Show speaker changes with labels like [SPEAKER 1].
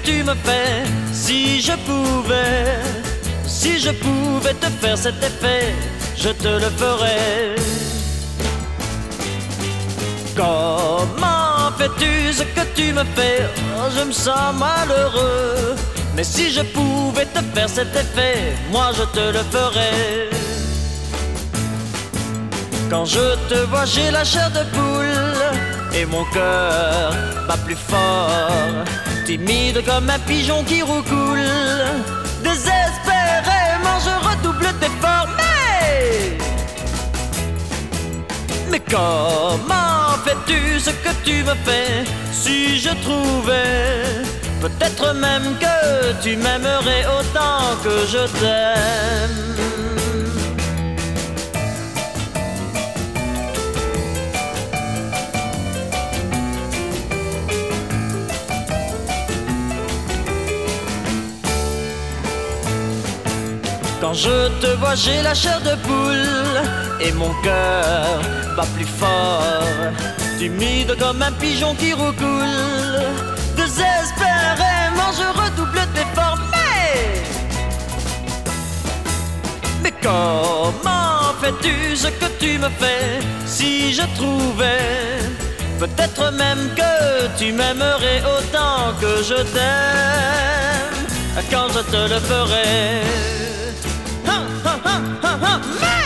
[SPEAKER 1] tu me fais. Si je pouvais te faire cet effet, je te le ferais. Comment fais-tu ce que tu me fais? Oh, je me sens malheureux. Mais si je pouvais te faire cet effet, moi je te le ferais. Quand je te vois, j'ai la chair de poule et mon cœur bat plus fort. Timide comme un pigeon qui roucoule, désespérément je redouble d'efforts. Mais comment fais-tu ce que tu me fais? Si je trouvais, peut-être même que tu m'aimerais autant que je t'aime. Quand je te vois, j'ai la chair de poule et mon cœur bat plus fort. Timide comme un pigeon qui roucoule, désespérément je redouble d'efforts. Mais comment fais-tu ce que tu me fais? Si je trouvais, peut-être même que tu m'aimerais autant que je t'aime, quand je te le ferais. Ha, ha, ha, ha, ha.